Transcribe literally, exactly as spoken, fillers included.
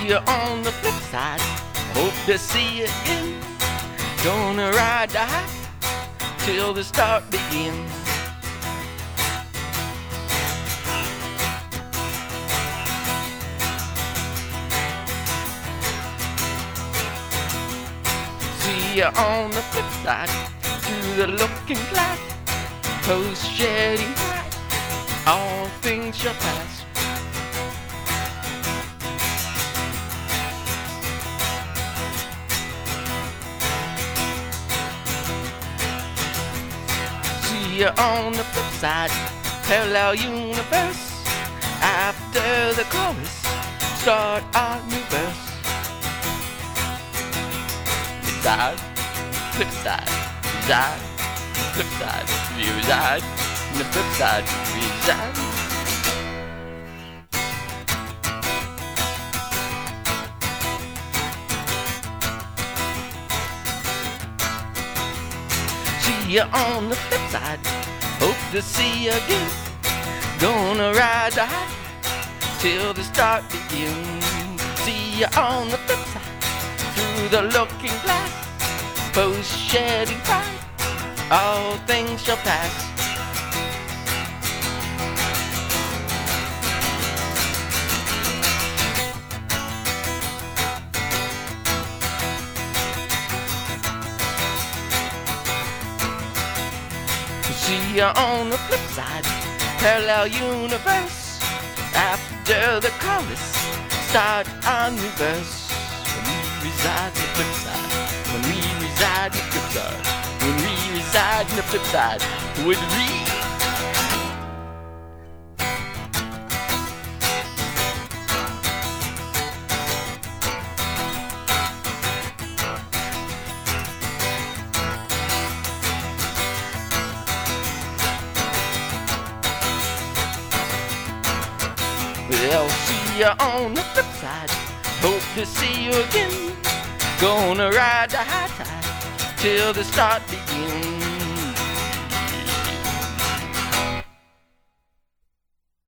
See you on the flip side. Hope to see you again. Gonna ride the high till the start begins. See you on the flip side. To the looking glass. Post shedding bright. All things shall pass. See you on the flip side. Parallel universe. After the chorus, start our new verse. Side, flip side, reside, flip side, we reside, and the flip side, we reside. See you on the flip side, hope to see you again. Gonna ride the high till the start begins. See you on the flip side. Through the looking glass, post shedding bright, all things shall pass. See you on the flip side, parallel universe. After the chorus, start our new verse. Reside in the flip side. When we reside in the flip side. When we reside in the flip side. When we Well, see you on the flip side. Hope to see you again. Gonna ride the high tide till the start begins.